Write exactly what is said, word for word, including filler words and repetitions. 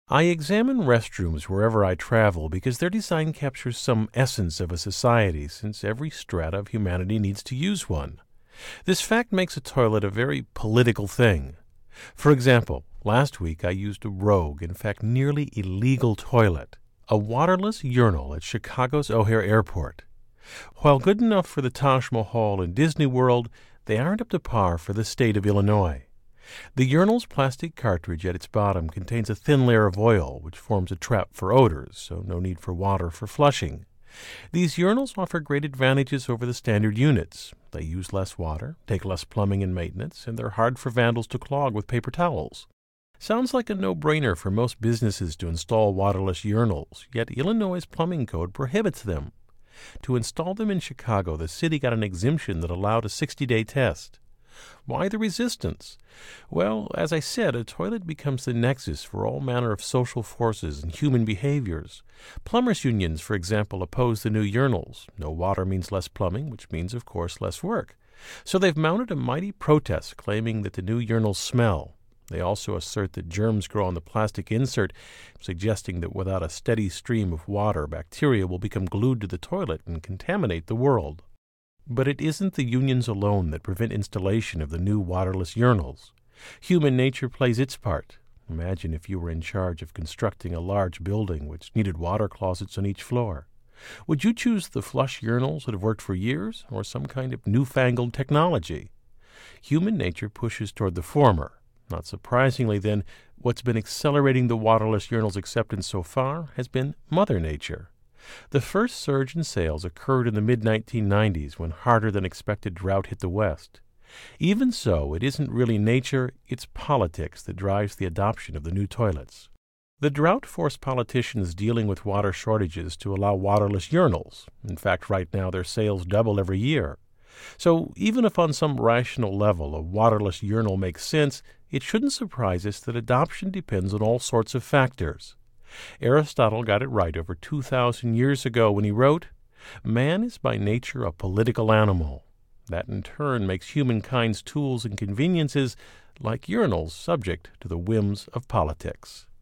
I examine restrooms wherever I travel because their design captures some essence of a society, since every strata of humanity needs to use one. This fact makes a toilet a very political thing. For example, last week I used a rogue, in fact nearly illegal toilet, a waterless urinal at Chicago's O'Hare Airport. While good enough for the Taj Mahal in Disney World, they aren't up to par for the state of Illinois. The urinal's plastic cartridge at its bottom contains a thin layer of oil, which forms a trap for odors, so no need for water for flushing. These urinals offer great advantages over the standard units. They use less water, take less plumbing and maintenance, and they're hard for vandals to clog with paper towels. Sounds like a no-brainer for most businesses to install waterless urinals, yet Illinois' plumbing code prohibits them. To install them in Chicago, the city got an exemption that allowed a sixty-day test. Why the resistance? Well, as I said, a toilet becomes the nexus for all manner of social forces and human behaviors. Plumbers' unions, for example, oppose the new urinals. No water means less plumbing, which means, of course, less work. So they've mounted a mighty protest claiming that the new urinals smell. They also assert that germs grow on the plastic insert, suggesting that without a steady stream of water, bacteria will become glued to the toilet and contaminate the world. But it isn't the unions alone that prevent installation of the new waterless urinals. Human nature plays its part. Imagine if you were in charge of constructing a large building which needed water closets on each floor. Would you choose the flush urinals that have worked for years, or some kind of newfangled technology? Human nature pushes toward the former. Not surprisingly, then, what's been accelerating the waterless urinals' acceptance so far has been Mother Nature. The first surge in sales occurred in the mid nineteen nineties when harder-than-expected drought hit the West. Even so, it isn't really nature, it's politics that drives the adoption of the new toilets. The drought forced politicians dealing with water shortages to allow waterless urinals. In fact, right now their sales double every year. So even if on some rational level a waterless urinal makes sense, it shouldn't surprise us that adoption depends on all sorts of factors. Aristotle got it right over two thousand years ago when he wrote, "Man is by nature a political animal." That in turn makes humankind's tools and conveniences, like urinals, subject to the whims of politics.